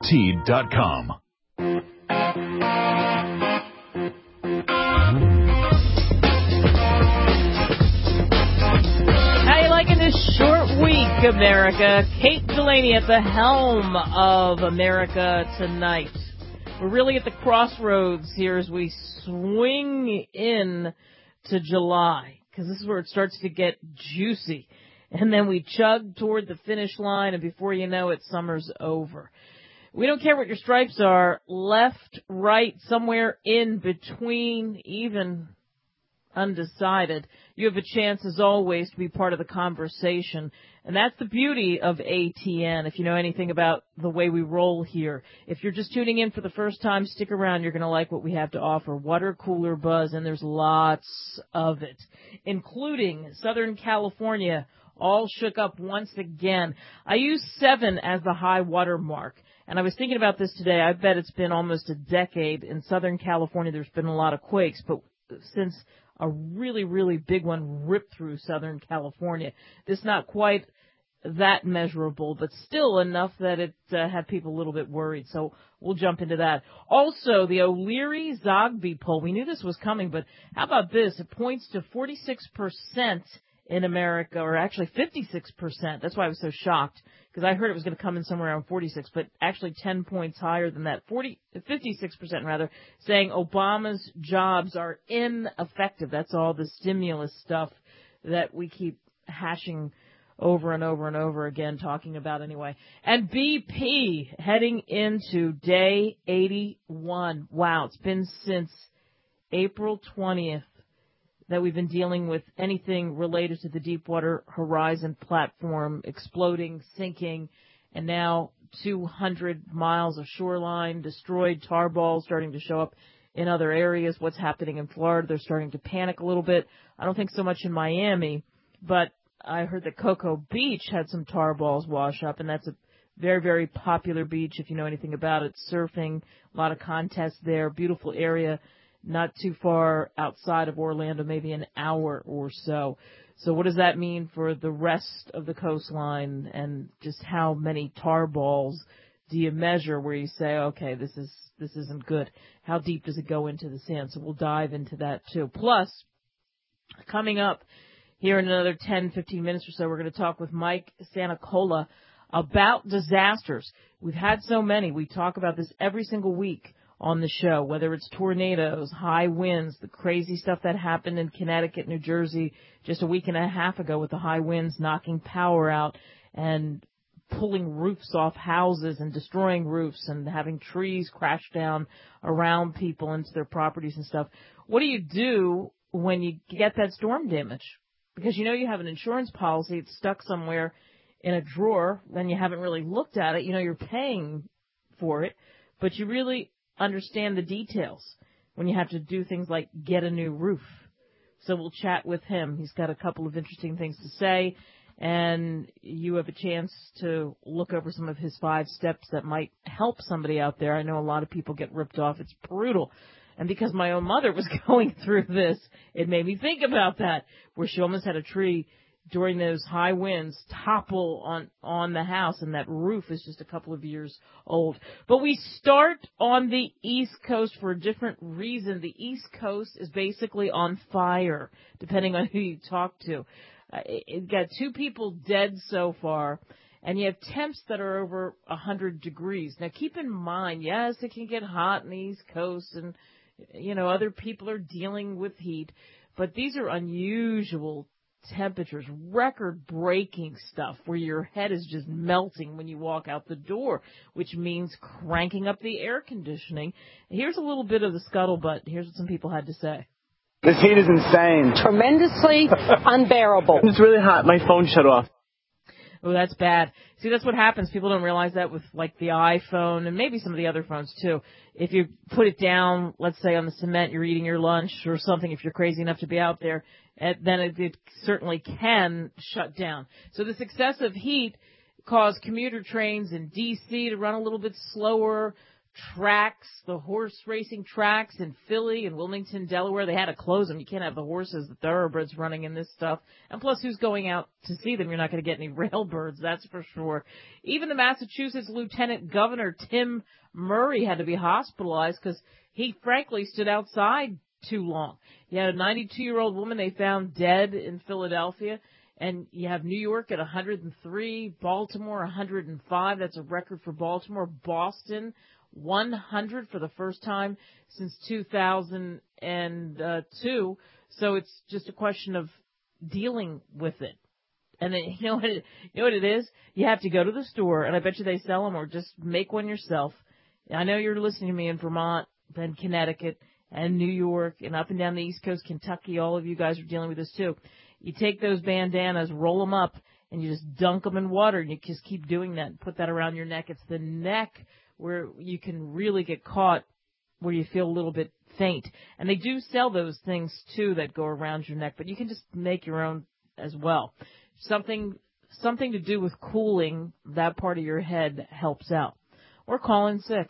Teed.com. How you liking this short week, America? Kate Delaney at the helm of America Tonight. We're really at the crossroads here as we swing in to July, because this is where it starts to get juicy. And then we chug toward the finish line, and before you know it, summer's over. We don't care what your stripes are, left, right, somewhere in between, even undecided. You have a chance, as always, to be part of the conversation. And that's the beauty of ATN, if you know anything about the way we roll here. If you're just tuning in for the first time, stick around. You're going to like what we have to offer. Water cooler buzz, and there's lots of it, including Southern California, all shook up once again. I use 7 as the high water mark. And I was thinking about this today. I bet it's been almost a decade in Southern California. There's been a lot of quakes, but since a really, really big one ripped through Southern California, this not quite that measurable, but still enough that it had people a little bit worried. So we'll jump into that. Also, the O'Leary-Zogby poll. We knew this was coming, but how about this? It points to 46% in America, or actually 56%. That's why I was so shocked, because I heard it was going to come in somewhere around 46, but actually 10 points higher than that, 56% rather, saying Obama's jobs are ineffective. That's all the stimulus stuff that we keep hashing over and over and over again, talking about anyway. And BP heading into day 81. Wow, it's been since April 20th. That we've been dealing with anything related to the Deepwater Horizon platform exploding, sinking, and now 200 miles of shoreline, destroyed, tar balls starting to show up in other areas. What's happening in Florida? They're starting to panic a little bit. I don't think so much in Miami, but I heard that Cocoa Beach had some tar balls wash up, and that's a very, very popular beach if you know anything about it. Surfing, a lot of contests there, beautiful area. Not too far outside of Orlando, maybe an hour or so. So what does that mean for the rest of the coastline, and just how many tar balls do you measure where you say, okay, this isn't good? How deep does it go into the sand? So we'll dive into that too. Plus, coming up here in another 10, 15 minutes or so, we're going to talk with Mike Santacola about disasters. We've had so many. We talk about this every single week on the show, whether it's tornadoes, high winds, the crazy stuff that happened in Connecticut, New Jersey just a week and a half ago with the high winds knocking power out and pulling roofs off houses and destroying roofs and having trees crash down around people into their properties and stuff. What do you do when you get that storm damage? Because you know you have an insurance policy, it's stuck somewhere in a drawer, then you haven't really looked at it. You know you're paying for it, but you really understand the details when you have to do things like get a new roof. So we'll chat with him. He's got a couple of interesting things to say, and you have a chance to look over some of his 5 steps that might help somebody out there. I know a lot of people get ripped off. It's brutal. And because my own mother was going through this, it made me think about that, where she almost had a tree during those high winds topple on the house, and that roof is just a couple of years old. But we start on the East Coast for a different reason. The East Coast is basically on fire, depending on who you talk to. It got 2 people dead so far, and you have temps that are over 100 degrees. Now, keep in mind, yes, it can get hot in the East Coast, and, you know, other people are dealing with heat, but these are unusual temperatures, record-breaking stuff where your head is just melting when you walk out the door, which means cranking up the air conditioning. Here's a little bit of the scuttlebutt. Here's what some people had to say. This heat is insane. Tremendously unbearable. It's really hot. My phone shut off. Oh, that's bad. See, that's what happens. People don't realize that with, like, the iPhone and maybe some of the other phones, too. If you put it down, let's say on the cement, you're eating your lunch or something, if you're crazy enough to be out there, then it certainly can shut down. So this excessive heat caused commuter trains in D.C. to run a little bit slower, tracks, the horse racing tracks in Philly and Wilmington, Delaware. They had to close them. You can't have the horses, the thoroughbreds running in this stuff. And plus, who's going out to see them? You're not going to get any railbirds, that's for sure. Even the Massachusetts Lieutenant Governor Tim Murray had to be hospitalized because he frankly stood outside too long. You had a 92-year-old woman they found dead in Philadelphia. And you have New York at 103, Baltimore 105. That's a record for Baltimore. Boston 100 for the first time since 2002. So it's just a question of dealing with it. And then, you know what it is? You have to go to the store, and I bet you they sell them, or just make one yourself. I know you're listening to me in Vermont and Connecticut and New York and up and down the East Coast, Kentucky. All of you guys are dealing with this too. You take those bandanas, roll them up, and you just dunk them in water, and you just keep doing that and put that around your neck. It's the neck where you can really get caught, where you feel a little bit faint. And they do sell those things, too, that go around your neck, but you can just make your own as well. Something to do with cooling that part of your head helps out. Or call in sick.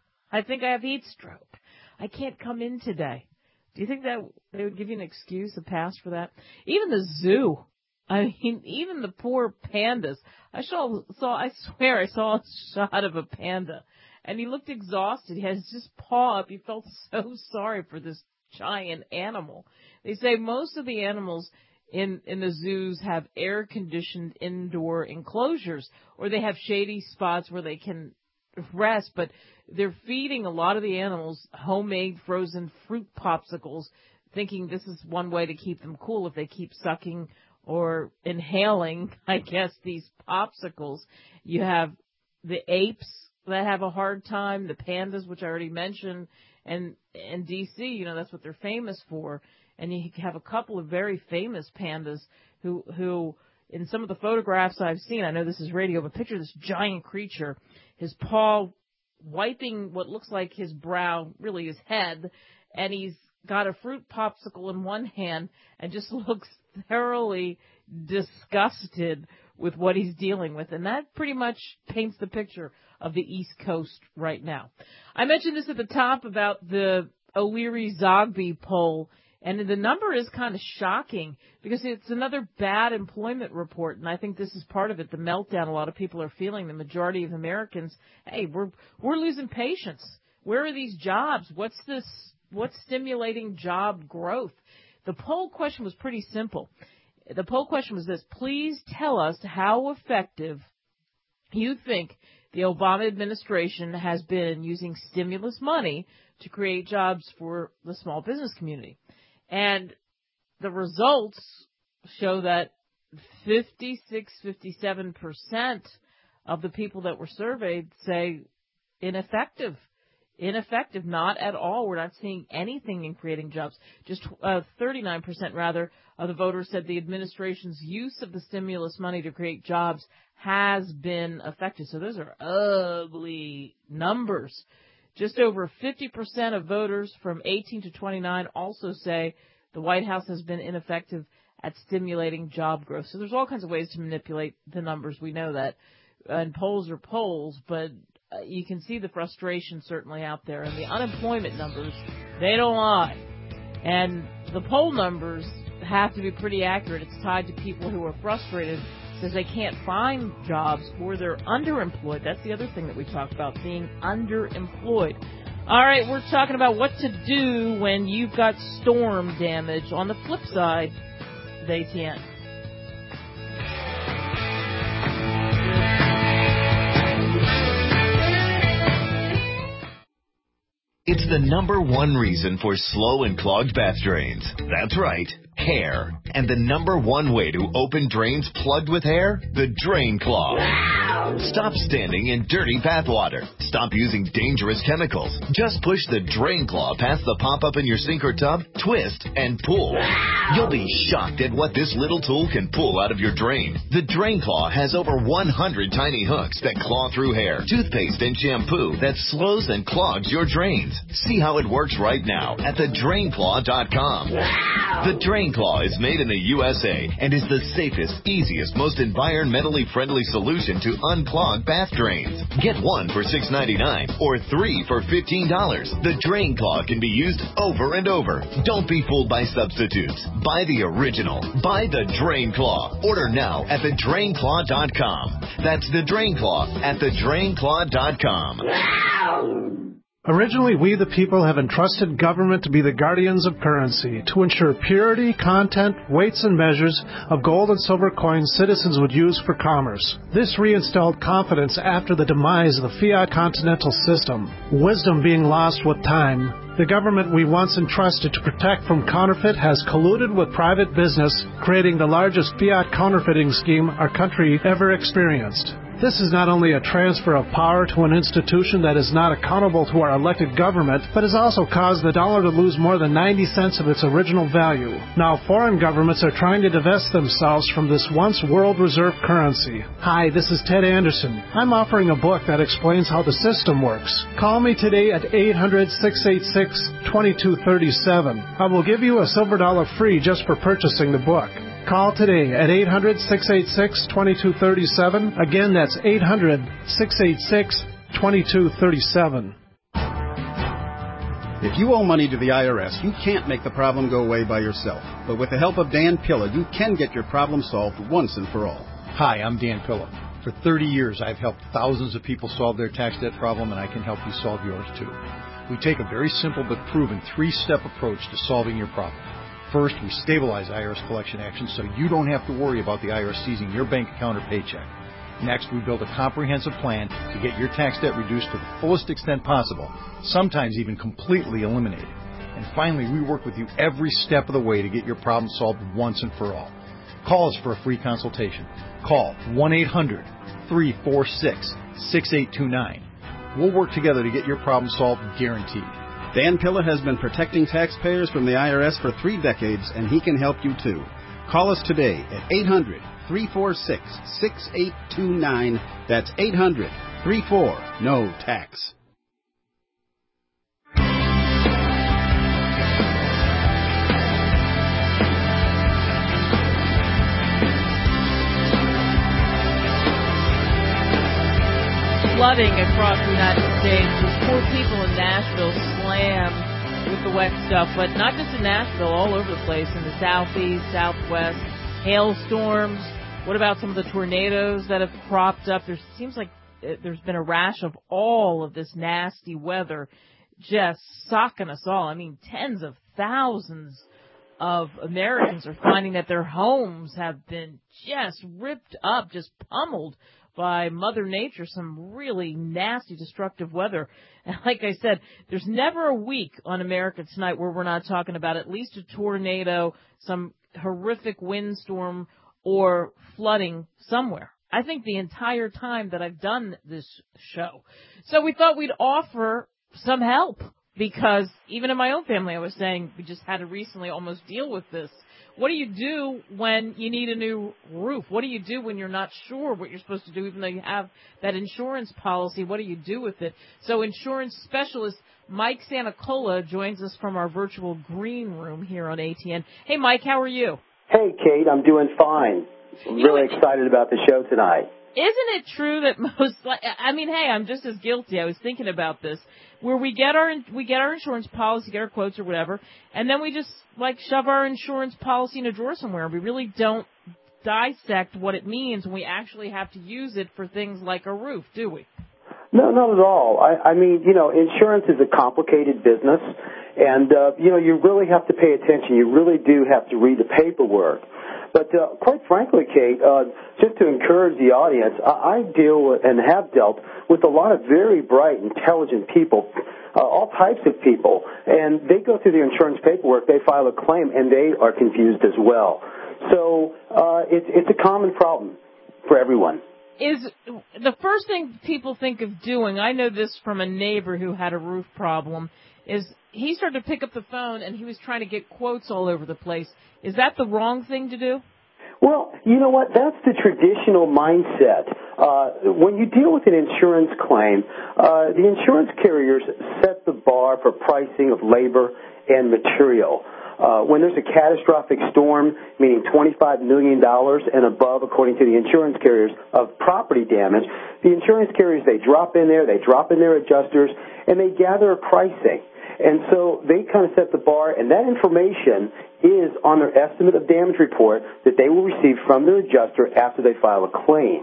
I think I have heat stroke. I can't come in today. Do you think that they would give you an excuse, a pass for that? Even the zoo. I mean, even the poor pandas. I swear I saw a shot of a panda, and he looked exhausted. He had his paw up. He felt so sorry for this giant animal. They say most of the animals in the zoos have air-conditioned indoor enclosures, or they have shady spots where they can rest, but they're feeding a lot of the animals homemade frozen fruit popsicles, thinking this is one way to keep them cool if they keep sucking or inhaling, I guess, these popsicles. You have the apes that have a hard time, the pandas, which I already mentioned, and D.C., you know, that's what they're famous for. And you have a couple of very famous pandas who in some of the photographs I've seen, I know this is radio, but picture this giant creature, his paw wiping what looks like his brow, really his head, and he's got a fruit popsicle in one hand and just looks thoroughly disgusted with what he's dealing with. And that pretty much paints the picture of the East Coast right now. I mentioned this at the top about the O'Leary-Zogby poll, and the number is kind of shocking because it's another bad employment report, and I think this is part of it, the meltdown a lot of people are feeling. The majority of Americans, hey, we're losing patience. Where are these jobs? What's stimulating job growth? The poll question was pretty simple. The poll question was this: please tell us how effective you think the Obama administration has been using stimulus money to create jobs for the small business community. And the results show that 57% of the people that were surveyed say ineffective, not at all. We're not seeing anything in creating jobs. Just 39% rather of the voters said the administration's use of the stimulus money to create jobs has been effective. So those are ugly numbers. Just over 50% of voters from 18 to 29 also say the White House has been ineffective at stimulating job growth. So there's all kinds of ways to manipulate the numbers. We know that. And polls are polls, but you can see the frustration certainly out there. And the unemployment numbers, they don't lie. And the poll numbers have to be pretty accurate. It's tied to people who are frustrated because they can't find jobs or they're underemployed. That's the other thing that we talk about, being underemployed. All right, we're talking about what to do when you've got storm damage. On the flip side, the ATN. It's the number one reason for slow and clogged bath drains. That's right, hair. And the number one way to open drains plugged with hair? The Drain Claw. Stop standing in dirty bath water. Stop using dangerous chemicals. Just push the Drain Claw past the pop-up in your sink or tub, twist, and pull. You'll be shocked at what this little tool can pull out of your drain. The Drain Claw has over 100 tiny hooks that claw through hair, toothpaste, and shampoo that slows and clogs your drains. See how it works right now at thedrainclaw.com. The Drain Claw is made in the USA and is the safest, easiest, most environmentally friendly solution to unclog bath drains. Get one for $6.99 or three for $15. The Drain Claw can be used over and over. Don't be fooled by substitutes. Buy the original. Buy the Drain Claw. Order now at thedrainclaw.com. That's the Drain Claw at thedrainclaw.com. Originally, we the people have entrusted government to be the guardians of currency, to ensure purity, content, weights, and measures of gold and silver coins citizens would use for commerce. This reinstalled confidence after the demise of the fiat continental system, wisdom being lost with time. The government we once entrusted to protect from counterfeit has colluded with private business, creating the largest fiat counterfeiting scheme our country ever experienced. This is not only a transfer of power to an institution that is not accountable to our elected government, but has also caused the dollar to lose more than 90 cents of its original value. Now, foreign governments are trying to divest themselves from this once world reserve currency. Hi, this is Ted Anderson. I'm offering a book that explains how the system works. Call me today at 800-686-2237. I will give you a silver dollar free just for purchasing the book. Call today at 800-686-2237. Again, that's 800-686-2237. If you owe money to the IRS, you can't make the problem go away by yourself. But with the help of Dan Pilla, you can get your problem solved once and for all. Hi, I'm Dan Pilla. For 30 years, I've helped thousands of people solve their tax debt problem, and I can help you solve yours too. We take a very simple but proven 3-step approach to solving your problem. First, we stabilize IRS collection actions so you don't have to worry about the IRS seizing your bank account or paycheck. Next, we build a comprehensive plan to get your tax debt reduced to the fullest extent possible, sometimes even completely eliminated. And finally, we work with you every step of the way to get your problem solved once and for all. Call us for a free consultation. Call 1-800-346-6829. We'll work together to get your problem solved, guaranteed. Dan Pilla has been protecting taxpayers from the IRS for 3 decades, and he can help you too. Call us today at 800-346-6829. That's 800-34-NO-TAX. Flooding across the United States. These poor people in Nashville slammed with the wet stuff, but not just in Nashville, all over the place, in the southeast, southwest, hailstorms. What about some of the tornadoes that have cropped up? There seems like there's been a rash of all of this nasty weather just socking us all. I mean, tens of thousands of Americans are finding that their homes have been just ripped up, just pummeled by Mother Nature, some really nasty, destructive weather. And like I said, there's never a week on America Tonight where we're not talking about at least a tornado, some horrific windstorm, or flooding somewhere. I think the entire time that I've done this show. So we thought we'd offer some help, because even in my own family, I was saying we just had to recently almost deal with this. What do you do when you need a new roof? What do you do when you're not sure what you're supposed to do, even though you have that insurance policy? What do you do with it? So insurance specialist Mike Santacola joins us from our virtual green room here on ATN. Hey, Mike, how are you? Hey, Kate, I'm doing fine. I'm really excited about the show tonight. Isn't it true that hey, I'm just as guilty. I was thinking about this, where we get our insurance policy, get our quotes or whatever, and then we just shove our insurance policy in a drawer somewhere. We really don't dissect what it means when we actually have to use it for things like a roof, do we? No, not at all. I mean, insurance is a complicated business, and, you really have to pay attention. You really do have to read the paperwork. But quite frankly, Kate, just to encourage the audience, I deal with, and have dealt with a lot of very bright, intelligent people, all types of people, and they go through the insurance paperwork, they file a claim, and they are confused as well. So it's a common problem for everyone. Is the first thing people think of doing, I know this from a neighbor who had a roof problem, is he started to pick up the phone and he was trying to get quotes all over the place. Is that the wrong thing to do? Well, you know what? That's the traditional mindset. When you deal with an insurance claim, the insurance carriers set the bar for pricing of labor and material. when there's a catastrophic storm, meaning $25 million and above, according to the insurance carriers, of property damage, the insurance carriers, they drop in their adjusters, and they gather pricing. And so they kind of set the bar, and that information is on their estimate of damage report that they will receive from their adjuster after they file a claim.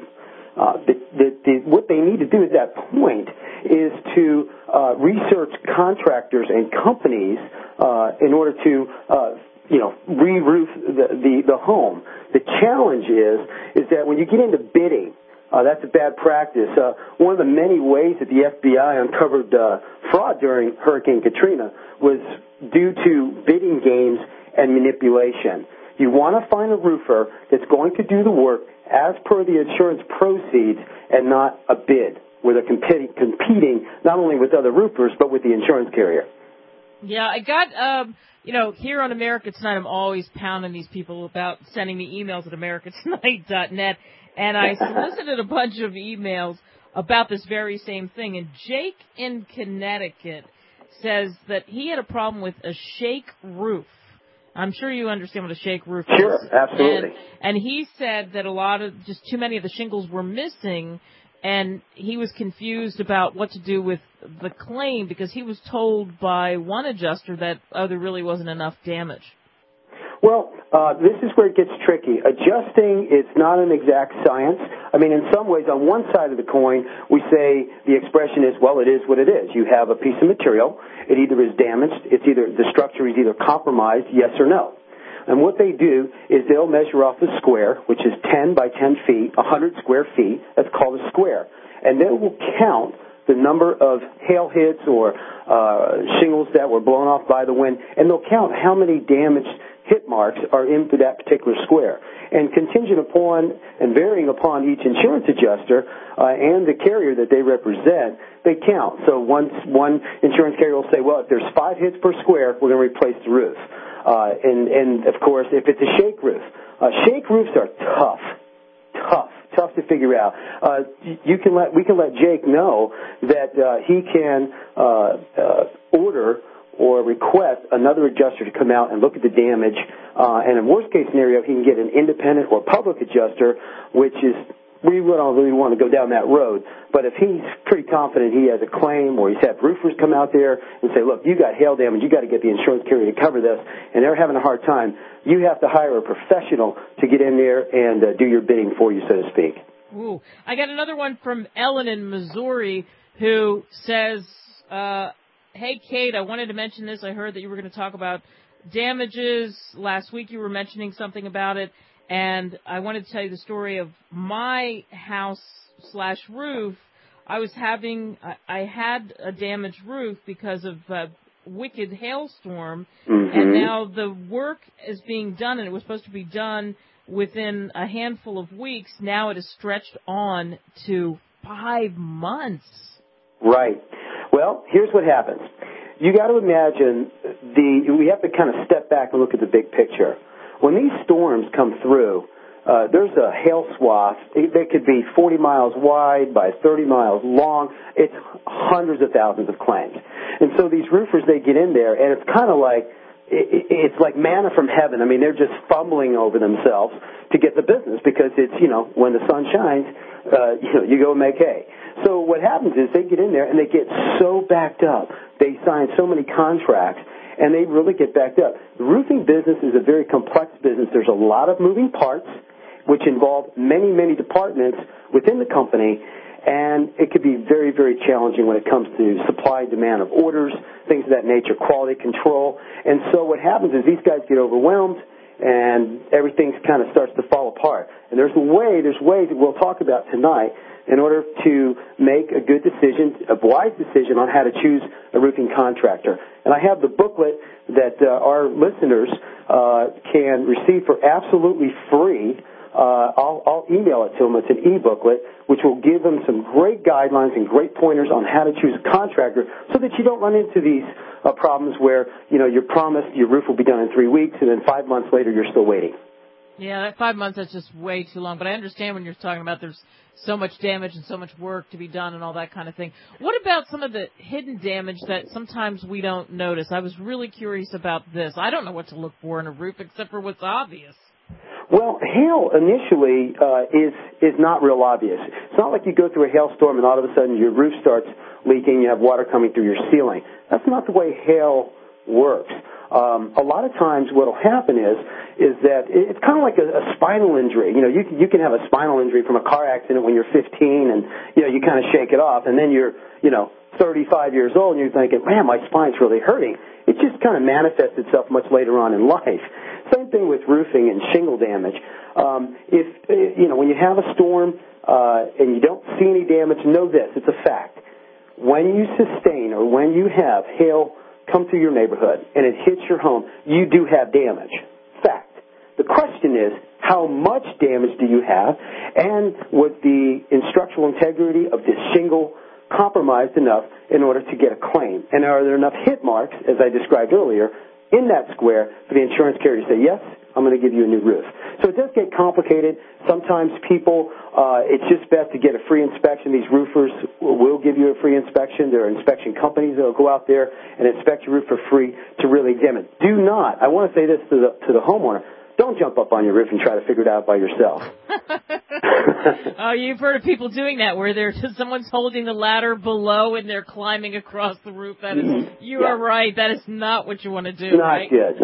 What they need to do at that point is to research contractors and companies in order to re-roof the home. The challenge is that when you get into bidding, that's a bad practice. One of the many ways that the FBI uncovered fraud during Hurricane Katrina was due to bidding games and manipulation. You want to find a roofer that's going to do the work as per the insurance proceeds and not a bid where they're competing not only with other roofers but with the insurance carrier. Yeah, I got, here on America Tonight, I'm always pounding these people about sending me emails at americatonight.net, and I solicited a bunch of emails about this very same thing. And Jake in Connecticut says that he had a problem with a shake roof. I'm sure you understand what a shake roof is. Sure, absolutely. And he said that just too many of the shingles were missing, and he was confused about what to do with the claim because he was told by one adjuster that, there really wasn't enough damage. Well, this is where it gets tricky. Adjusting is not an exact science. I mean, in some ways, on one side of the coin, we say the expression is, well, it is what it is. You have a piece of material. It either is damaged. The structure is either compromised, yes or no. And what they do is they'll measure off a square, which is 10 by 10 feet, 100 square feet. That's called a square. And they will count the number of hail hits or shingles that were blown off by the wind, and they'll count how many damaged hit marks are into that particular square. And contingent upon and varying upon each insurance adjuster and the carrier that they represent, they count. So one insurance carrier will say, well, if there's 5 hits per square, we're going to replace the roof. And of course, if it's a shake roofs are tough to figure out. We can let Jake know that he can order or request another adjuster to come out and look at the damage. And in worst case scenario, he can get an independent or public adjuster, which is, we don't really want to go down that road. But if he's pretty confident he has a claim, or he's had roofers come out there and say, look, you got hail damage, you got to get the insurance carrier to cover this, and they're having a hard time, you have to hire a professional to get in there and do your bidding for you, so to speak. Ooh. I got another one from Ellen in Missouri who says, hey, Kate, I wanted to mention this. I heard that you were going to talk about damages. Last week you were mentioning something about it, and I wanted to tell you the story of my house/roof. I had a damaged roof because of a wicked hailstorm, and now the work is being done, and it was supposed to be done within a handful of weeks. Now it is stretched on to 5 months. Right. Well, here's what happens. You got to imagine we have to kind of step back and look at the big picture. When these storms come through, there's a hail swath. They could be 40 miles wide by 30 miles long. It's hundreds of thousands of claims. And so these roofers, they get in there, and it's kind of like, it's like manna from heaven. I mean, they're just fumbling over themselves to get the business because it's, when the sun shines, you go and make hay. So what happens is they get in there and they get so backed up. They sign so many contracts and they really get backed up. The roofing business is a very complex business. There's a lot of moving parts which involve many, many departments within the company, and it could be very, very challenging when it comes to supply and demand of orders, things of that nature, quality control. And so what happens is these guys get overwhelmed and everything kind of starts to fall apart. And there's ways that we'll talk about tonight in order to make a good decision, a wise decision on how to choose a roofing contractor. And I have the booklet that our listeners can receive for absolutely free. I'll email it to them. It's an e-booklet, which will give them some great guidelines and great pointers on how to choose a contractor so that you don't run into these problems where, you're promised your roof will be done in 3 weeks and then 5 months later you're still waiting. Yeah, that 5 months, that's just way too long. But I understand when you're talking about there's so much damage and so much work to be done and all that kind of thing. What about some of the hidden damage that sometimes we don't notice? I was really curious about this. I don't know what to look for in a roof except for what's obvious. Well, hail initially is not real obvious. It's not like you go through a hailstorm and all of a sudden your roof starts leaking, you have water coming through your ceiling. That's not the way hail works. A lot of times what will happen is that it's kind of like a spinal injury. You know, you can have a spinal injury from a car accident when you're 15 and, you know, you kind of shake it off, and then you're, 35 years old and you're thinking, man, my spine's really hurting. It just kind of manifests itself much later on in life. Same thing with roofing and shingle damage. When you have a storm and you don't see any damage, know this, it's a fact. When you sustain or when you have hail come through your neighborhood and it hits your home, you do have damage. Fact. The question is, how much damage do you have, and was the structural integrity of this shingle compromised enough in order to get a claim? And are there enough hit marks, as I described earlier, in that square for the insurance carrier to say, yes, I'm going to give you a new roof? So it does get complicated. Sometimes people, it's just best to get a free inspection. These roofers will give you a free inspection. There are inspection companies that will go out there and inspect your roof for free to really examine. Do not, I want to say this to the homeowner, don't jump up on your roof and try to figure it out by yourself. Oh, you've heard of people doing that where someone's holding the ladder below and they're climbing across the roof. That is, you are right. That is not what you want to do. Not good.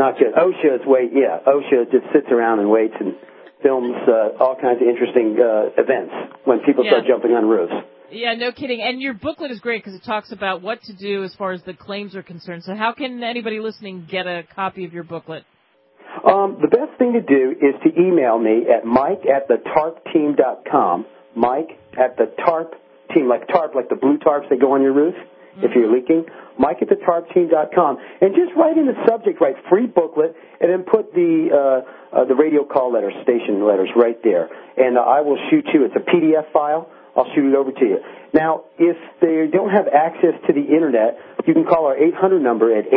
OSHA just sits around and waits and films all kinds of interesting events when people start jumping on roofs. Yeah, no kidding. And your booklet is great because it talks about what to do as far as the claims are concerned. So how can anybody listening get a copy of your booklet? The best thing to do is to email me at mike@thetarpteam.com. Mike@thetarpteam, like tarp, like the blue tarps that go on your roof if you're leaking. Mike@thetarpteam.com, and just write in the subject, write free booklet, and then put the radio call letters, station letters, right there. And I will shoot you. It's a PDF file. I'll shoot it over to you. Now, if they don't have access to the internet, you can call our 800 number at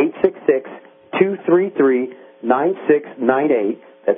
866-233-9698. That's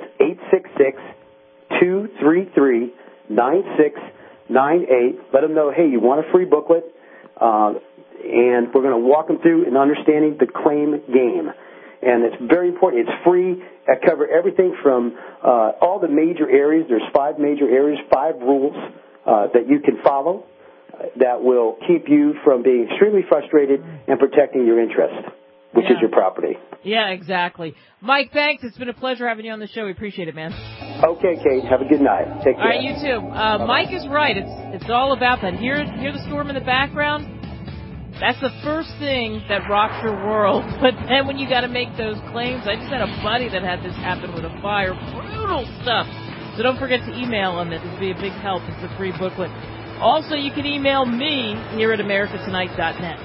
866-233-9698. Let them know, hey, you want a free booklet, and we're going to walk them through in understanding the claim game. And it's very important. It's free. I cover everything from all the major areas. There's 5 major areas, 5 rules that you can follow that will keep you from being extremely frustrated and protecting your interest, which is your property. Yeah, exactly. Mike, thanks. It's been a pleasure having you on the show. We appreciate it, man. Okay, Kate. Have a good night. Take care. All right, you too. Mike is right. It's all about that. Hear the storm in the background? That's the first thing that rocks your world. But then when you got to make those claims, I just had a buddy that had this happen with a fire. Brutal stuff. So don't forget to email him. It would be a big help. It's a free booklet. Also, you can email me here at americatonight.net.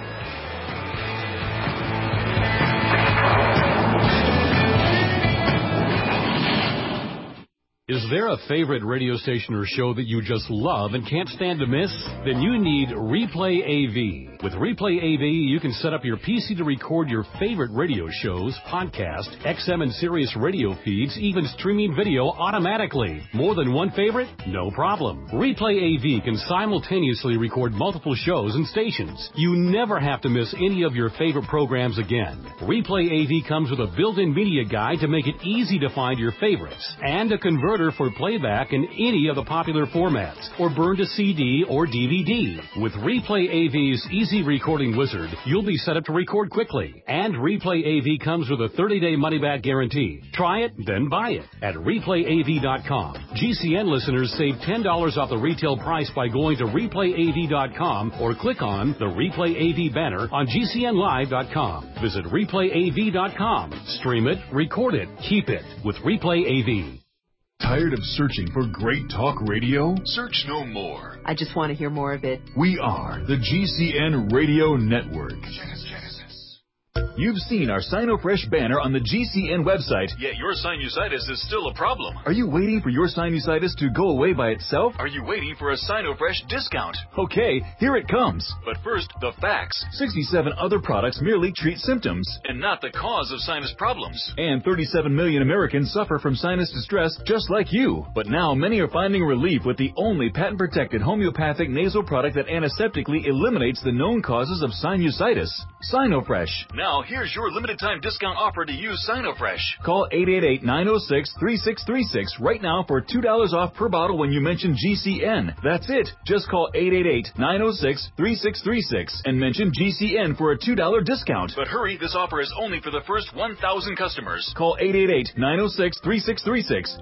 Is there a favorite radio station or show that you just love and can't stand to miss? Then you need Replay AV. With Replay AV, you can set up your PC to record your favorite radio shows, podcasts, XM and Sirius radio feeds, even streaming video automatically. More than one favorite? No problem. Replay AV can simultaneously record multiple shows and stations. You never have to miss any of your favorite programs again. Replay AV comes with a built-in media guide to make it easy to find your favorites, and a converter for playback in any of the popular formats, or burn to CD or DVD. With Replay AV's Easy Recording Wizard, you'll be set up to record quickly. And Replay AV comes with a 30-day money-back guarantee. Try it, then buy it at ReplayAV.com. GCN listeners save $10 off the retail price by going to ReplayAV.com or click on the Replay AV banner on GCNLive.com. Visit ReplayAV.com. Stream it, record it, keep it with Replay AV. Tired of searching for great talk radio? Search no more. I just want to hear more of it. We are the GCN Radio Network. You've seen our SinoFresh banner on the GCN website, yet your sinusitis is still a problem. Are you waiting for your sinusitis to go away by itself? Are you waiting for a SinoFresh discount? Okay, here it comes. But first, the facts. 67 other products merely treat symptoms and not the cause of sinus problems. And 37 million Americans suffer from sinus distress just like you. But now many are finding relief with the only patent-protected homeopathic nasal product that antiseptically eliminates the known causes of sinusitis. SinoFresh. Now here's your limited time discount offer to use SinoFresh. Call 888-906-3636 right now for $2 off per bottle when you mention GCN. That's it. Just call 888-906-3636 and mention GCN for a $2 discount. But hurry, this offer is only for the first 1,000 customers. Call 888-906-3636.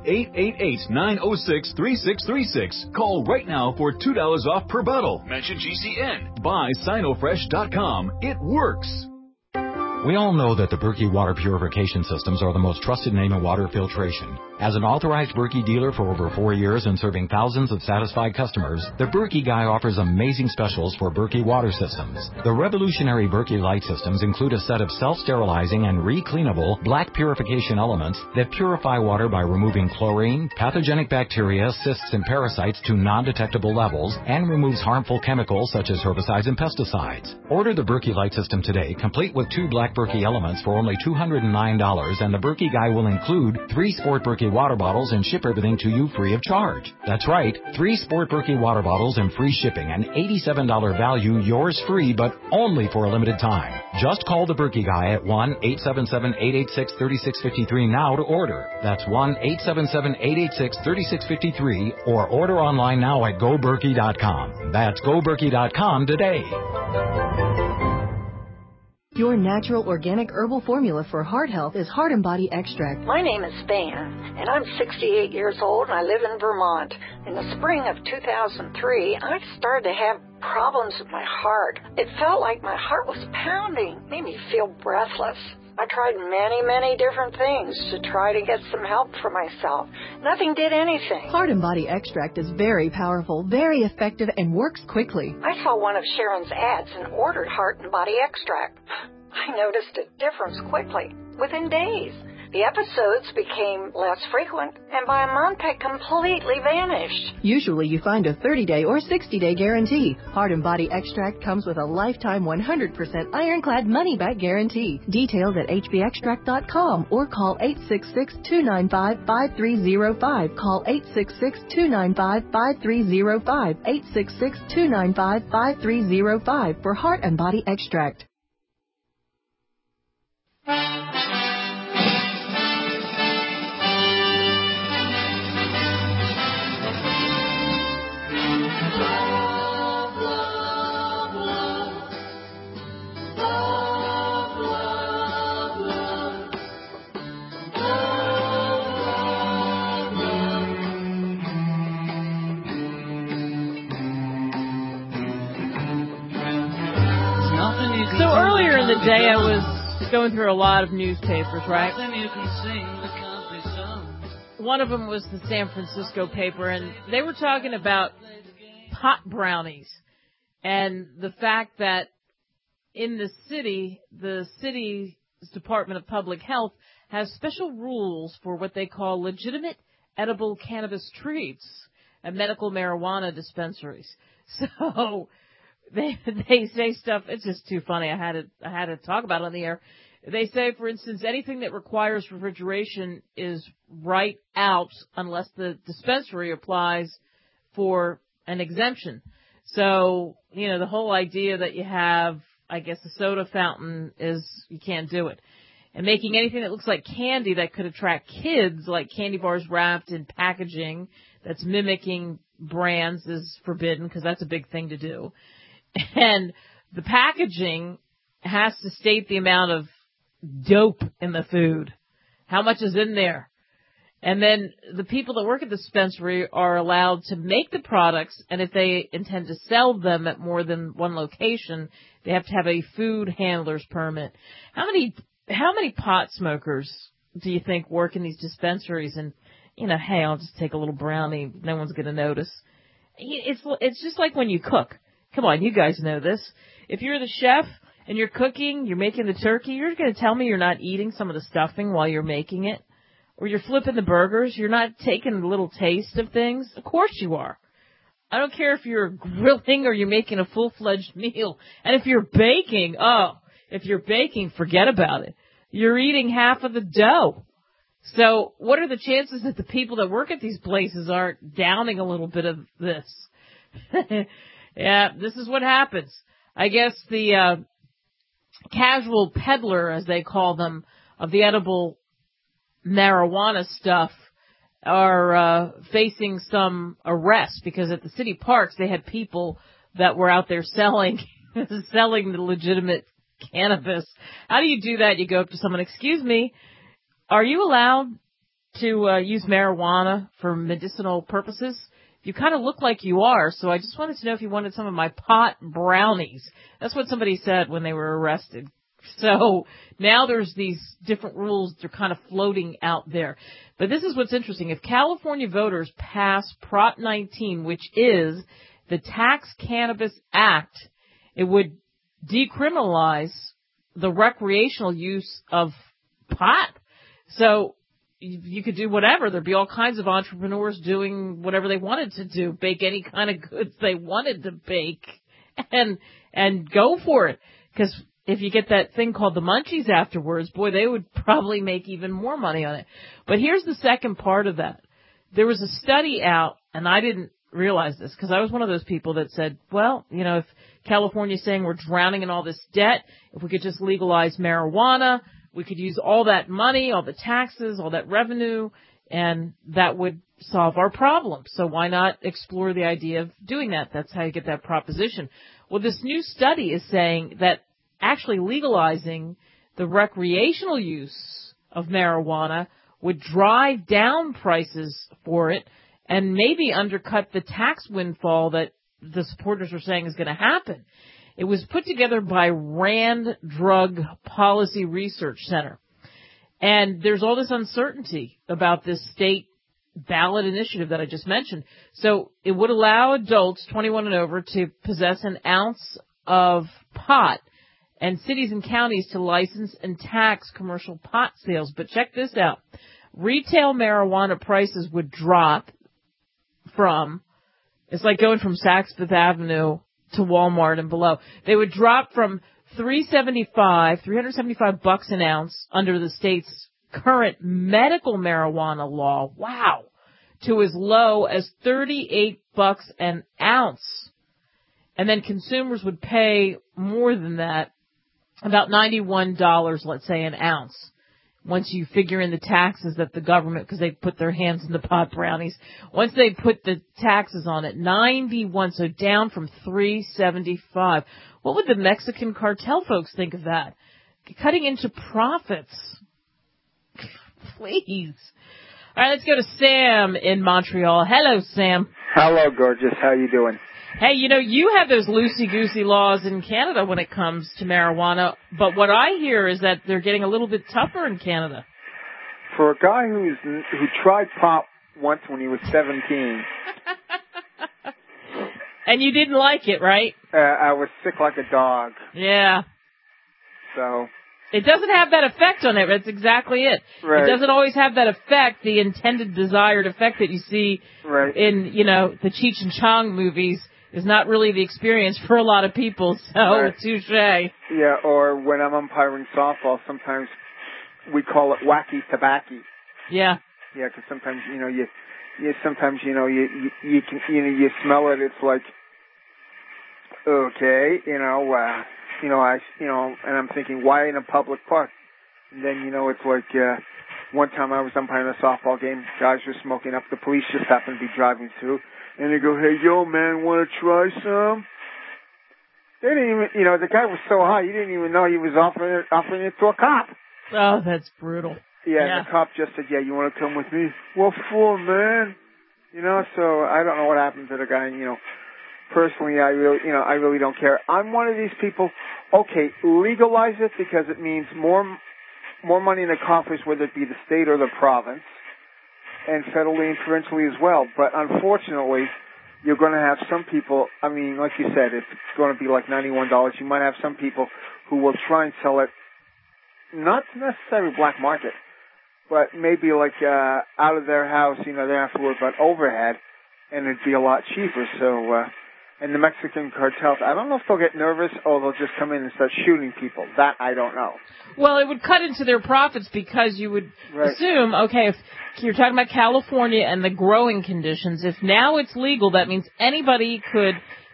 888-906-3636. Call right now for $2 off per bottle. Mention GCN. Buy SinoFresh.com. It works. We all know that the Berkey water purification systems are the most trusted name in water filtration. As an authorized Berkey dealer for over 4 years and serving thousands of satisfied customers, the Berkey Guy offers amazing specials for Berkey water systems. The revolutionary Berkey Light systems include a set of self-sterilizing and re-cleanable black purification elements that purify water by removing chlorine, pathogenic bacteria, cysts, and parasites to non-detectable levels, and removes harmful chemicals such as herbicides and pesticides. Order the Berkey Light system today, complete with 2 black Berkey elements for only $209, and the Berkey Guy will include 3 Sport Berkey water bottles and ship everything to you free of charge. That's right, 3 Sport Berkey water bottles and free shipping, an $87 value, yours free, but only for a limited time. Just call the Berkey Guy at 1-877-886-3653 now to order. That's 1-877-886-3653, or order online now at GoBerkey.com. That's GoBerkey.com today. Your natural organic herbal formula for heart health is Heart and Body Extract. My name is Van, and I'm 68 years old, and I live in Vermont. In the spring of 2003, I started to have problems with my heart. It felt like my heart was pounding, made me feel breathless. I tried many different things to try to get some help for myself. Nothing did anything. Heart and Body Extract is very powerful, very effective, and works quickly. I saw one of Sharon's ads and ordered Heart and Body Extract. I noticed a difference quickly, within days. The episodes became less frequent, and by a month had completely vanished. Usually you find a 30-day or 60-day guarantee. Heart and Body Extract comes with a lifetime 100% ironclad money-back guarantee. Details at hbextract.com or call 866-295-5305. Call 866-295-5305. 866-295-5305 for Heart and Body Extract. So earlier in the day, I was going through a lot of newspapers, right? One of them was the San Francisco paper, and they were talking about pot brownies and the fact that in the city's Department of Public Health has special rules for what they call legitimate edible cannabis treats at medical marijuana dispensaries. So they say stuff. It's just too funny. I had to talk about it on the air. They say, for instance, anything that requires refrigeration is right out unless the dispensary applies for an exemption. So, the whole idea that you have, I guess, a soda fountain is you can't do it. And making anything that looks like candy that could attract kids, like candy bars wrapped in packaging that's mimicking brands, is forbidden because that's a big thing to do. And the packaging has to state the amount of dope in the food, how much is in there. And then the people that work at the dispensary are allowed to make the products, and if they intend to sell them at more than one location, they have to have a food handler's permit. How many pot smokers do you think work in these dispensaries? And, hey, I'll just take a little brownie. No one's going to notice. It's just like when you cook. Come on, you guys know this. If you're the chef and you're cooking, you're making the turkey, you're going to tell me you're not eating some of the stuffing while you're making it? Or you're flipping the burgers, you're not taking a little taste of things? Of course you are. I don't care if you're grilling or you're making a full-fledged meal. And if you're baking, forget about it. You're eating half of the dough. So what are the chances that the people that work at these places aren't downing a little bit of this? Yeah, this is what happens. I guess the casual peddler, as they call them, of the edible marijuana stuff are facing some arrest because at the city parks they had people that were out there selling the legitimate cannabis. How do you do that? You go up to someone, excuse me, are you allowed to use marijuana for medicinal purposes? You kind of look like you are, so I just wanted to know if you wanted some of my pot brownies. That's what somebody said when they were arrested. So now there's these different rules that are kind of floating out there. But this is what's interesting. If California voters pass Prop 19, which is the Tax Cannabis Act, it would decriminalize the recreational use of pot. So you could do whatever. There'd be all kinds of entrepreneurs doing whatever they wanted to do, bake any kind of goods they wanted to bake, and go for it. Because if you get that thing called the munchies afterwards, boy, they would probably make even more money on it. But here's the second part of that. There was a study out, and I didn't realize this because I was one of those people that said, well, you know, if California's saying we're drowning in all this debt, if we could just legalize marijuana, we could use all that money, all the taxes, all that revenue, and that would solve our problem. So why not explore the idea of doing that? That's how you get that proposition. Well, this new study is saying that actually legalizing the recreational use of marijuana would drive down prices for it and maybe undercut the tax windfall that the supporters are saying is going to happen. It was put together by Rand Drug Policy Research Center. And there's all this uncertainty about this state ballot initiative that I just mentioned. So it would allow adults 21 and over to possess an ounce of pot and cities and counties to license and tax commercial pot sales. But check this out. Retail marijuana prices would drop from, it's like going from Saks Fifth Avenue to Walmart and below. They would drop from $375 an ounce under the state's current medical marijuana law. Wow. To as low as $38 an ounce. And then consumers would pay more than that, about $91, let's say, an ounce. Once you figure in the taxes that the government, because they put their hands in the pot brownies, once they put the taxes on it, 91, so down from $375. What would the Mexican cartel folks think of that? Cutting into profits. Please. All right, let's go to Sam in Montreal. Hello, Sam. Hello, gorgeous. How you doing? Hey, you know, you have those loosey-goosey laws in Canada when it comes to marijuana, but what I hear is that they're getting a little bit tougher in Canada. For a guy who tried pot once when he was 17. And you didn't like it, right? I was sick like a dog. Yeah. So. It doesn't have that effect on it. That's exactly it. Right. It doesn't always have that effect, the intended desired effect that you see in, you know, the Cheech and Chong movies is not really the experience for a lot of people. So, touche. Yeah, or when I'm umpiring softball, sometimes we call it wacky tobacco. Yeah. Yeah, because sometimes, you know, you sometimes, you know, you can, you know, you smell it. It's like, okay, and I'm thinking, why in a public park? And then, you know, it's like, one time I was umpiring a softball game, guys were smoking up, the police just happened to be driving through, and they go, hey, yo, man, want to try some? They didn't even, you know, the guy was so high, you didn't even know he was offering it to a cop. Oh, that's brutal. Yeah, and the cop just said, yeah, you want to come with me? What for, man? You know, so I don't know what happened to the guy, you know. Personally, I really don't care. I'm one of these people, okay, legalize it because it means more money in the coffers, whether it be the state or the province, and federally and provincially as well. But unfortunately, you're going to have some people, I mean, like you said, it's going to be like $91. You might have some people who will try and sell it, not necessarily black market, but maybe like out of their house, they don't have to worry about overhead, and it'd be a lot cheaper. So, and the Mexican cartels, I don't know if they'll get nervous or they'll just come in and start shooting people. That I don't know. Well, it would cut into their profits because you would assume, okay, if you're talking about California and the growing conditions, if now it's legal, that means anybody could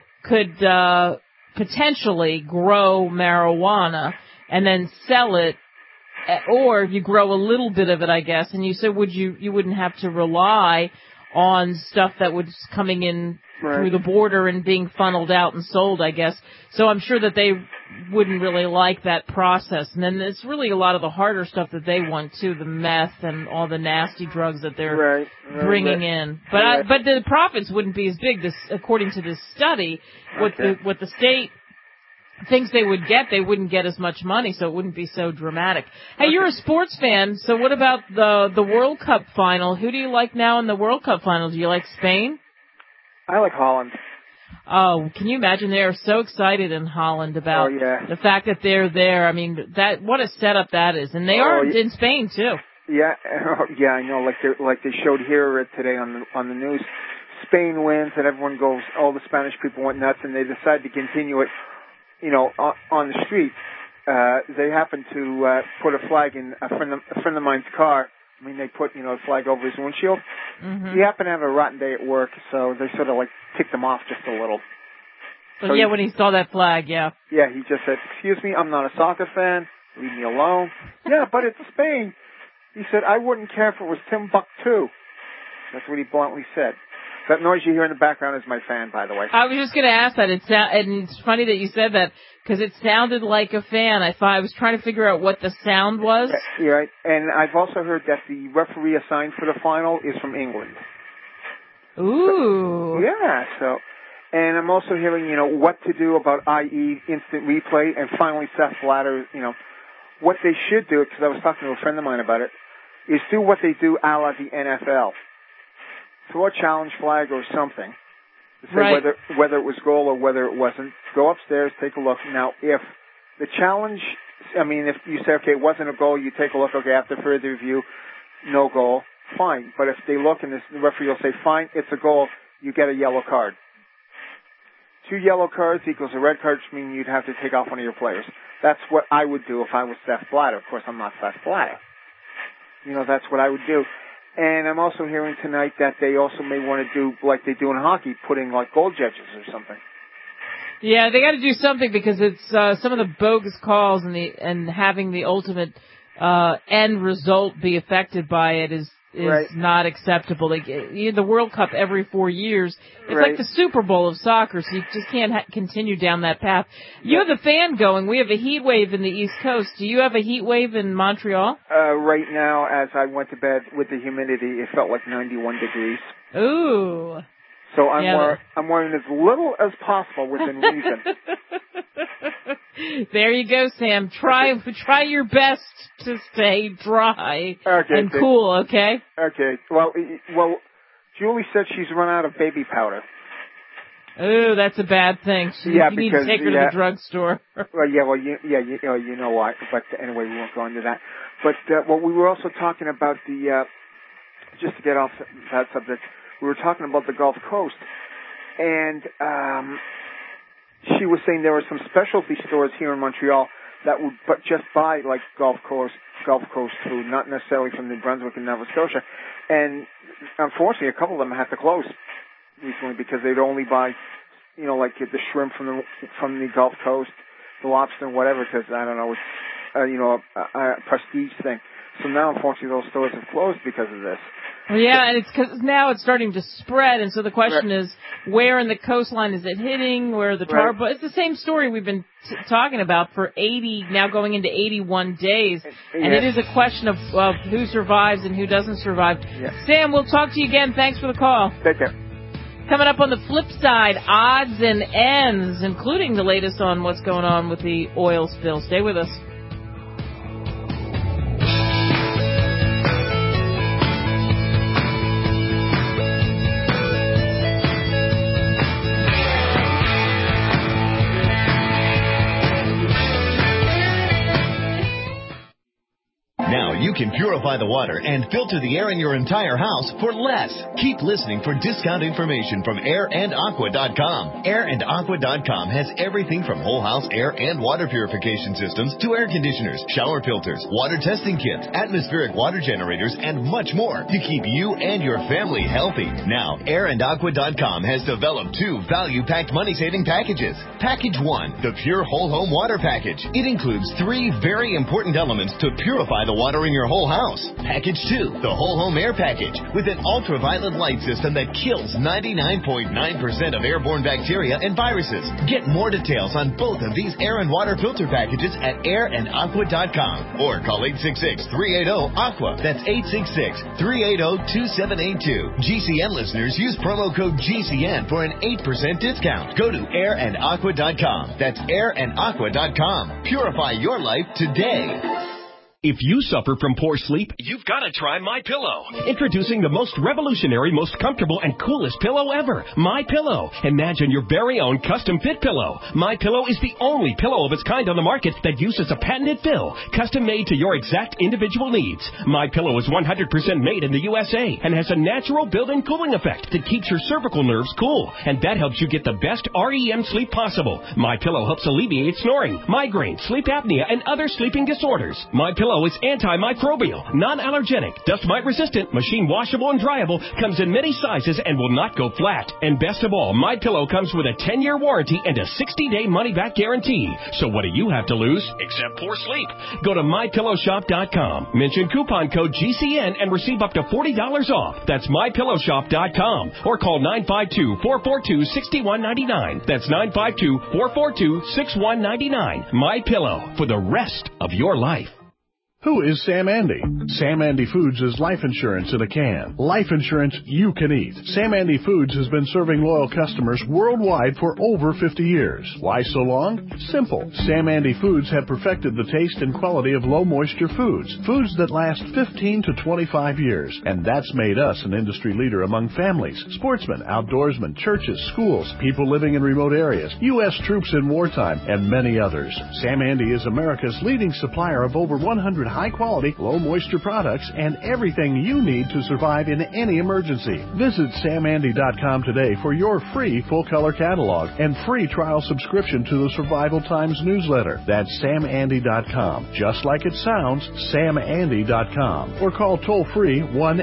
potentially grow marijuana and then sell it, or if you grow a little bit of it, I guess, and you said you wouldn't have to rely on stuff that was coming in through the border and being funneled out and sold, I guess. So I'm sure that they wouldn't really like that process. And then it's really a lot of the harder stuff that they want too, the meth and all the nasty drugs that they're bringing in. But the profits wouldn't be as big. This, according to this study, what the state thinks they would get, they wouldn't get as much money, so it wouldn't be so dramatic. Hey, you're a sports fan, so what about the World Cup final? Who do you like now in the World Cup final? Do you like Spain? I like Holland. Oh, can you imagine? They are so excited in Holland about the fact that they're there. I mean, what a setup that is. And they are in Spain, too. Yeah, I know. Like they showed here today on the news. Spain wins, and everyone goes, all the Spanish people went nuts, and they decide to continue it, on the street. They happen to put a flag in a friend of mine's car. I mean, they put, a flag over his windshield. Mm-hmm. He happened to have a rotten day at work, so they sort of, ticked him off just a little. So when he saw that flag, Yeah, he just said, "Excuse me, I'm not a soccer fan. Leave me alone." Yeah, but it's Spain. He said, "I wouldn't care if it was Timbuktu." That's what he bluntly said. That noise you hear in the background is my fan, by the way. I was just going to ask that. And it's funny that you said that because it sounded like a fan. I was trying to figure out what the sound was. Yeah, right. And I've also heard that the referee assigned for the final is from England. Ooh. So, and I'm also hearing, what to do about IE, instant replay, and finally Seth Blatter, what they should do, because I was talking to a friend of mine about it, is do what they do a la the NFL. Throw a challenge flag or something. Say whether it was goal or whether it wasn't. Go upstairs, take a look. Now, if the challenge, if you say, okay, it wasn't a goal, you take a look, okay, after further review, no goal, fine. But if they look and the referee will say, fine, it's a goal, you get a yellow card. 2 yellow cards equals a red card, which means you'd have to take off one of your players. That's what I would do if I was Seth Blatter. Of course, I'm not Seth Blatter. That's what I would do. And I'm also hearing tonight that they also may want to do like they do in hockey, putting goal judges or something. Yeah, they got to do something because it's some of the bogus calls and having the ultimate end result be affected by it is not acceptable. The World Cup every 4 years, it's like the Super Bowl of soccer, so you just can't continue down that path. You have the fan going. We have a heat wave in the East Coast. Do you have a heat wave in Montreal? Right now, as I went to bed with the humidity, it felt like 91 degrees. Ooh. So I'm wearing as little as possible within reason. There you go, Sam. Try your best to stay dry and cool, okay? Okay. Well, Julie said she's run out of baby powder. Oh, that's a bad thing. You need to take her to the drugstore. You know why. But anyway, we won't go into that. But we were also talking about just to get off that subject, we were talking about the Gulf Coast, and she was saying there were some specialty stores here in Montreal that would just buy Gulf Coast food, not necessarily from New Brunswick and Nova Scotia. And unfortunately, a couple of them had to close recently because they'd only buy, the shrimp from the Gulf Coast, the lobster and whatever, because I don't know, it's a prestige thing. So now, unfortunately, those stores have closed because of this. Well, yeah, and it's because now it's starting to spread, and so the question is, where in the coastline is it hitting? Where are the tar? But it's the same story we've been talking about for 80, now going into 81 days, and it is a question of who survives and who doesn't survive. Yeah. Sam, we'll talk to you again. Thanks for the call. Take care. Coming up on the flip side, odds and ends, including the latest on what's going on with the oil spill. Stay with us. you can purify the water and filter the air in your entire house for less. Keep listening for discount information from airandaqua.com. Airandaqua.com has everything from whole house air and water purification systems to air conditioners, shower filters, water testing kits, atmospheric water generators, and much more to keep you and your family healthy. Now, airandaqua.com has developed 2 value-packed money-saving packages. Package 1, the Pure Whole Home Water Package. It includes 3 very important elements to purify the water in your whole house. Package 2, the Whole Home Air Package, with an ultraviolet light system that kills 99.9% of airborne bacteria and viruses. Get more details on both of these air and water filter packages at airandaqua.com or call 866-380-AQUA. That's 866-380-2782. GCN listeners use promo code GCN for an 8% discount. Go to airandaqua.com. That's airandaqua.com. Purify your life today. If you suffer from poor sleep, you've got to try MyPillow. Introducing the most revolutionary, most comfortable, and coolest pillow ever, MyPillow. Imagine your very own custom-fit pillow. MyPillow is the only pillow of its kind on the market that uses a patented fill, custom-made to your exact individual needs. MyPillow is 100% made in the USA and has a natural built-in cooling effect that keeps your cervical nerves cool, and that helps you get the best REM sleep possible. MyPillow helps alleviate snoring, migraine, sleep apnea, and other sleeping disorders. MyPillow is antimicrobial, non-allergenic, dust mite resistant, machine washable and dryable, comes in many sizes and will not go flat. And best of all, MyPillow comes with a 10-year warranty and a 60-day money-back guarantee. So what do you have to lose except poor sleep? Go to MyPillowShop.com, mention coupon code GCN and receive up to $40 off. That's MyPillowShop.com or call 952-442-6199. That's 952-442-6199. MyPillow for the rest of your life. Who is Sam Andy? Sam Andy Foods is life insurance in a can. Life insurance you can eat. Sam Andy Foods has been serving loyal customers worldwide for over 50 years. Why so long? Simple. Sam Andy Foods have perfected the taste and quality of low-moisture foods. Foods that last 15 to 25 years. And that's made us an industry leader among families, sportsmen, outdoorsmen, churches, schools, people living in remote areas, U.S. troops in wartime, and many others. Sam Andy is America's leading supplier of over 100 high-quality, low-moisture products and everything you need to survive in any emergency. Visit SamAndy.com today for your free full-color catalog and free trial subscription to the Survival Times newsletter. That's SamAndy.com. Just like it sounds, SamAndy.com. Or call toll-free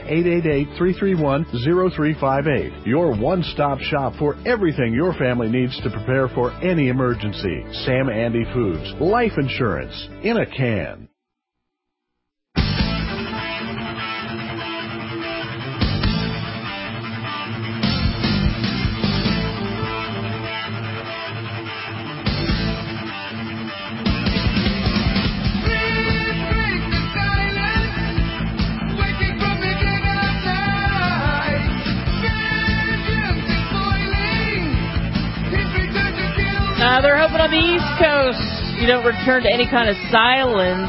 1-888-331-0358. Your one-stop shop for everything your family needs to prepare for any emergency. Sam Andy Foods. Life insurance in a can. They're hoping on the East Coast you don't return to any kind of silence.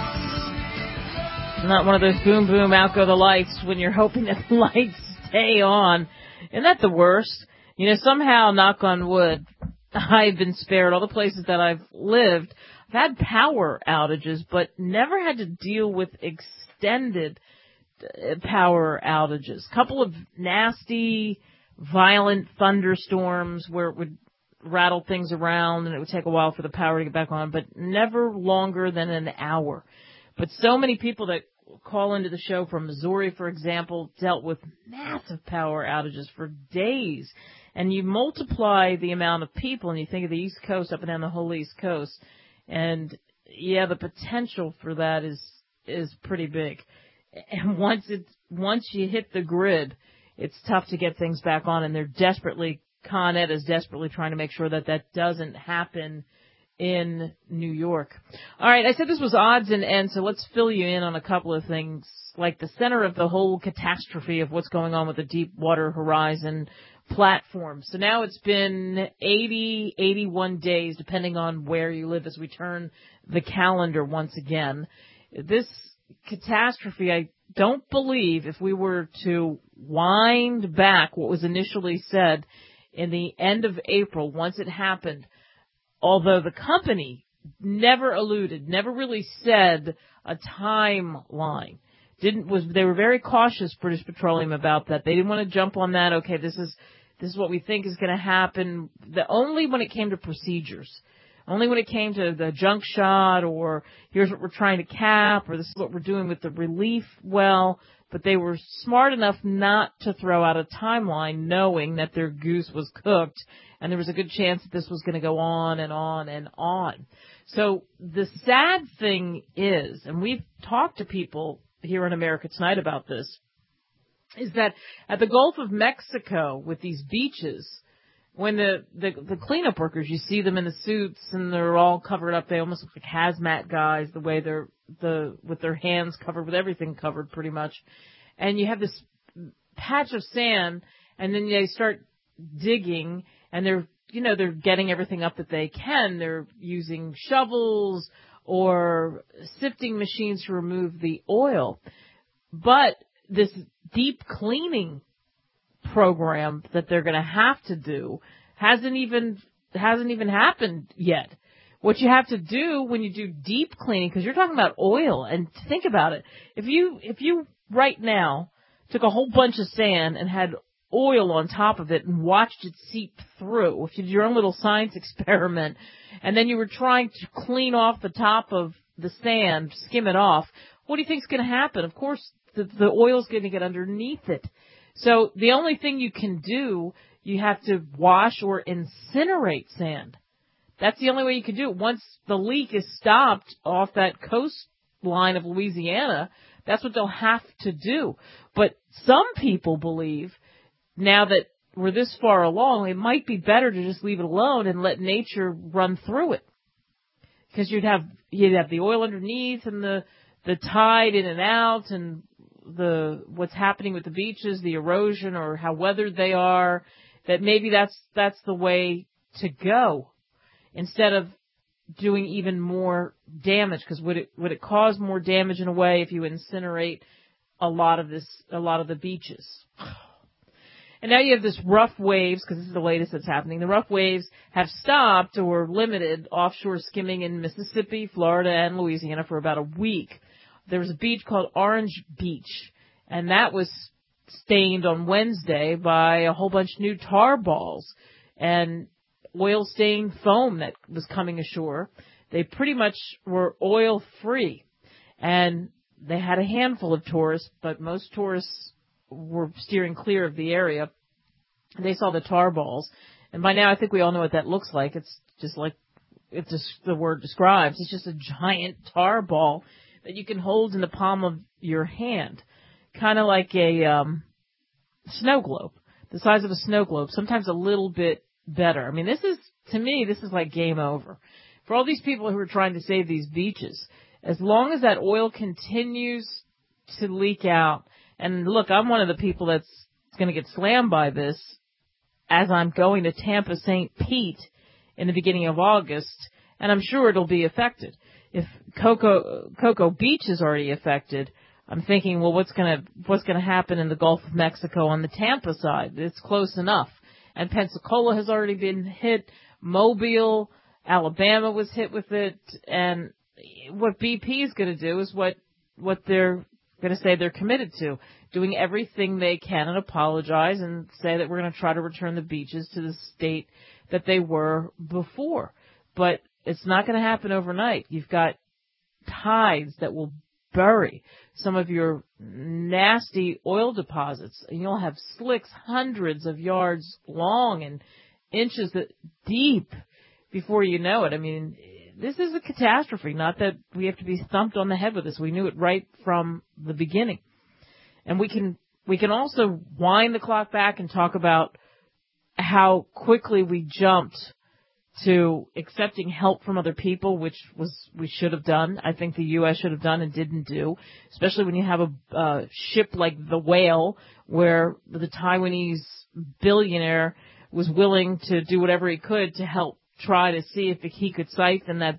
Not one of those boom, boom, out go the lights when you're hoping that the lights stay on. Isn't that the worst? You know, somehow, knock on wood, I've been spared. All the places that I've lived, I've had power outages, but never had to deal with extended power outages. Couple of nasty, violent thunderstorms where it would rattle things around and it would take a while for the power to get back on, but never longer than an hour. But so many people that call into the show from Missouri, for example, dealt with massive power outages for days. And you multiply the amount of people and you think of the East Coast, up and down the whole East Coast, and yeah, the potential for that is pretty big. And once you hit the grid, it's tough to get things back on, and they're desperately Con Ed is desperately trying to make sure that that doesn't happen in New York. All right, I said this was odds and ends, so let's fill you in on a couple of things, like the center of the whole catastrophe of what's going on with the Deepwater Horizon platform. So now it's been 80, 81 days, depending on where you live, as we turn the calendar once again. This catastrophe, I don't believe, if we were to wind back what was initially said in the end of April, once it happened, although the company never alluded, never really said a timeline. They were very cautious, British Petroleum, about that. They didn't want to jump on that. Okay, this is what we think is going to happen. Only when it came to procedures, only when it came to the junk shot, or here's what we're trying to cap, or this is what we're doing with the relief well. But they were smart enough not to throw out a timeline, knowing that their goose was cooked, and there was a good chance that this was going to go on and on and on. So the sad thing is, and we've talked to people here in America Tonight about this, is that at the Gulf of Mexico with these beaches, when the cleanup workers, you see them in the suits and they're all covered up, they almost look like hazmat guys, the way they're with their hands covered, with everything covered pretty much. And you have this patch of sand, and then they start digging, and they're getting everything up that they can. They're using shovels or sifting machines to remove the oil. But this deep cleaning program that they're going to have to do hasn't even happened yet. What you have to do when you do deep cleaning, because you're talking about oil, and think about it. If you right now took a whole bunch of sand and had oil on top of it and watched it seep through, if you did your own little science experiment, and then you were trying to clean off the top of the sand, skim it off, what do you think is going to happen? Of course, the oil's going to get underneath it. So the only thing you can do, you have to wash or incinerate sand. That's the only way you can do it. Once the leak is stopped off that coastline of Louisiana, that's what they'll have to do. But some people believe, now that we're this far along, it might be better to just leave it alone and let nature run through it. Because you'd have the oil underneath and the tide in and out, and what's happening with the beaches, the erosion, or how weathered they are, that maybe that's the way to go, instead of doing even more damage. Because would it cause more damage in a way if you incinerate a lot of the beaches? And now you have this rough waves, because this is the latest that's happening. The rough waves have stopped or limited offshore skimming in Mississippi, Florida, and Louisiana for about a week. There was a beach called Orange Beach, and that was stained on Wednesday by a whole bunch of new tar balls and oil-stained foam that was coming ashore. They pretty much were oil-free, and they had a handful of tourists, but most tourists were steering clear of the area. They saw the tar balls, and by now I think we all know what that looks like. It's just the word describes. It's just a giant tar ball that you can hold in the palm of your hand, kind of like a snow globe, the size of a snow globe, sometimes a little bit better. I mean, to me, this is like game over. For all these people who are trying to save these beaches, as long as that oil continues to leak out, and look, I'm one of the people that's going to get slammed by this, as I'm going to Tampa St. Pete in the beginning of August, and I'm sure it'll be affected. If Cocoa Beach is already affected, I'm thinking, well, what's going to happen in the Gulf of Mexico on the Tampa side? It's close enough. And Pensacola has already been hit. Mobile, Alabama was hit with it. And what BP is going to do is what they're going to say they're committed to, doing everything they can and apologize and say that we're going to try to return the beaches to the state that they were before. But it's not going to happen overnight. You've got tides that will bury some of your nasty oil deposits. And you'll have slicks hundreds of yards long and inches deep before you know it. I mean, this is a catastrophe. Not that we have to be thumped on the head with this. We knew it right from the beginning. And we can also wind the clock back and talk about how quickly we jumped to accepting help from other people, which we should have done. I think the U.S. should have done and didn't do, especially when you have a ship like the Whale, where the Taiwanese billionaire was willing to do whatever he could to help try to see if he could siphon that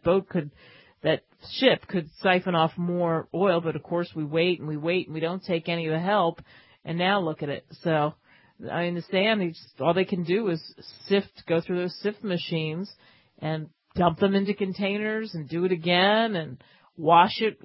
ship could siphon off more oil. But of course we wait and we don't take any of the help. And now look at it. So, I understand all they can do is go through those sift machines and dump them into containers and do it again and wash it with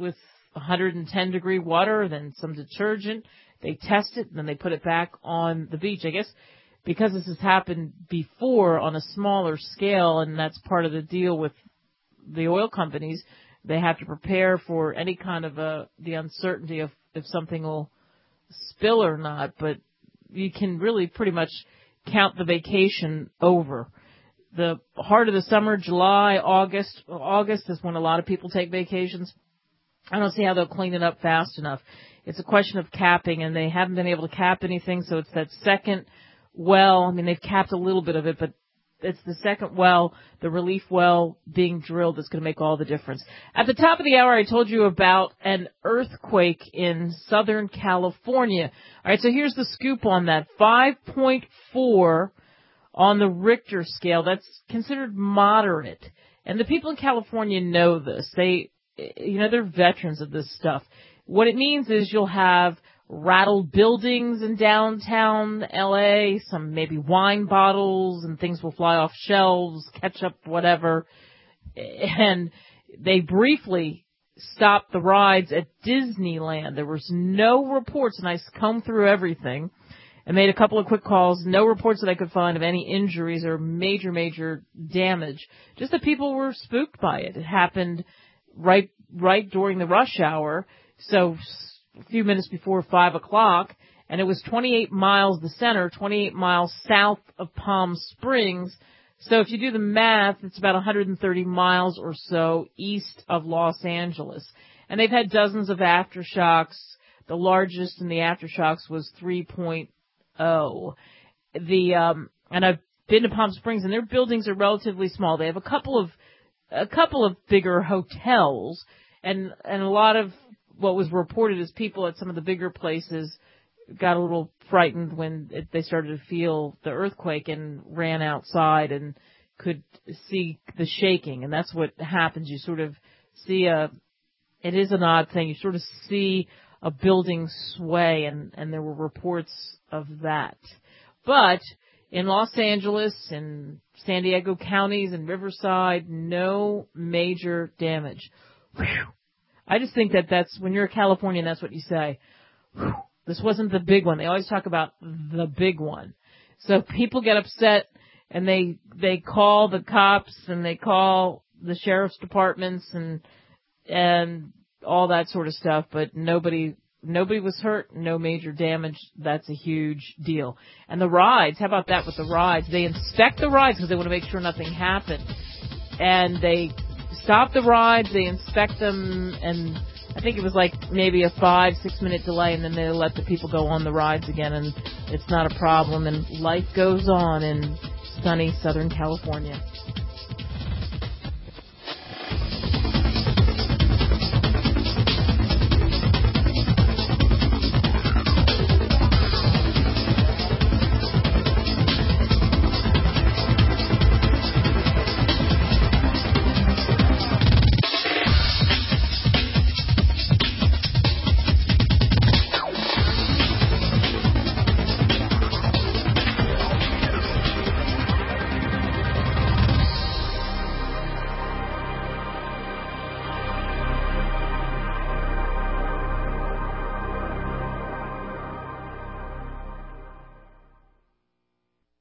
110-degree water, then some detergent. They test it, and then they put it back on the beach. I guess because this has happened before on a smaller scale, and that's part of the deal with the oil companies, they have to prepare for any kind of the uncertainty of if something will spill or not. But you can really pretty much count the vacation over. The heart of the summer, July, August. August is when a lot of people take vacations. I don't see how they'll clean it up fast enough. It's a question of capping, and they haven't been able to cap anything, so it's that second well. I mean, they've capped a little bit of it, but it's the second well, the relief well being drilled that's going to make all the difference. At the top of the hour, I told you about an earthquake in Southern California. All right, so here's the scoop on that. 5.4 on the Richter scale. That's considered moderate. And the people in California know this. They're veterans of this stuff. What it means is you'll have rattled buildings in downtown LA, some maybe wine bottles, and things will fly off shelves, ketchup, whatever. And they briefly stopped the rides at Disneyland. There was no reports, and I combed through everything and made a couple of quick calls. No reports that I could find of any injuries or major damage. Just that people were spooked by it. It happened right during the rush hour, so a few minutes before 5 o'clock, and it was 28 miles, the center, 28 miles south of Palm Springs. So if you do the math, it's about 130 miles or so east of Los Angeles. And they've had dozens of aftershocks. The largest in the aftershocks was 3.0. And I've been to Palm Springs, and their buildings are relatively small. They have a couple of bigger hotels, and a lot of what was reported is people at some of the bigger places got a little frightened when they started to feel the earthquake and ran outside and could see the shaking. And that's what happens. You sort of see it is an odd thing. You sort of see a building sway, and there were reports of that. But in Los Angeles and San Diego counties and Riverside, no major damage. Whew. I just think that's when you're a Californian, that's what you say. Whew, this wasn't the big one. They always talk about the big one. So people get upset, and they call the cops, and they call the sheriff's departments and all that sort of stuff, but nobody was hurt, no major damage. That's a huge deal. And the rides, how about that with the rides? They inspect the rides because they want to make sure nothing happened. And they stop the rides, they inspect them, and I think it was like maybe a 5-6 minute delay, and then they let the people go on the rides again, and it's not a problem, and life goes on in sunny Southern California.